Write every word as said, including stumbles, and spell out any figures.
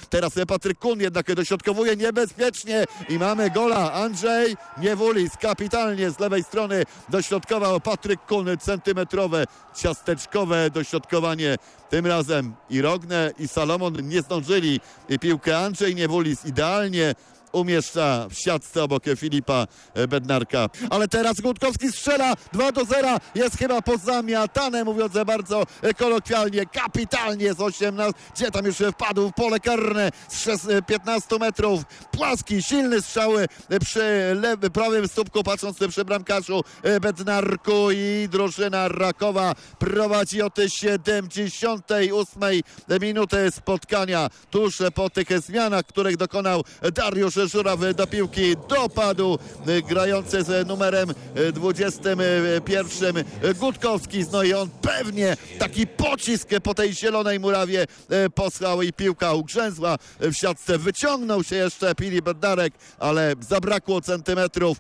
Teraz Patryk Kun jednak dośrodkowuje niebezpiecznie i mamy gola. Andrzej Niewulis kapitalnie z lewej strony dośrodkował Patryk Kun, centymetrowe, ciasteczkowe dośrodkowanie. Tym razem i Rogne, i Salomon nie zdążyli. I piłkę Andrzej Niewulis idealnie umieszcza w siatce obok Filipa Bednarka. Ale teraz Gutkowski strzela dwa do zera. Jest chyba pozamiatane, mówiąc bardzo kolokwialnie. Kapitalnie z osiemnastu. Gdzie tam już wpadł w pole karne z piętnastu metrów. Płaski, silny strzały przy lewym, prawym stópku, patrząc przy bramkarzu Bednarku, i drużyna Rakowa prowadzi od siedemdziesiątej ósmej minuty spotkania. Tuż po tych zmianach, których dokonał Dariusz Żuraw, do piłki dopadł grający z numerem dwudziestym pierwszym Gutkowski. No i on pewnie taki pocisk po tej zielonej murawie posłał i piłka ugrzęzła w siatce. Wyciągnął się jeszcze Filip Bednarek, ale zabrakło centymetrów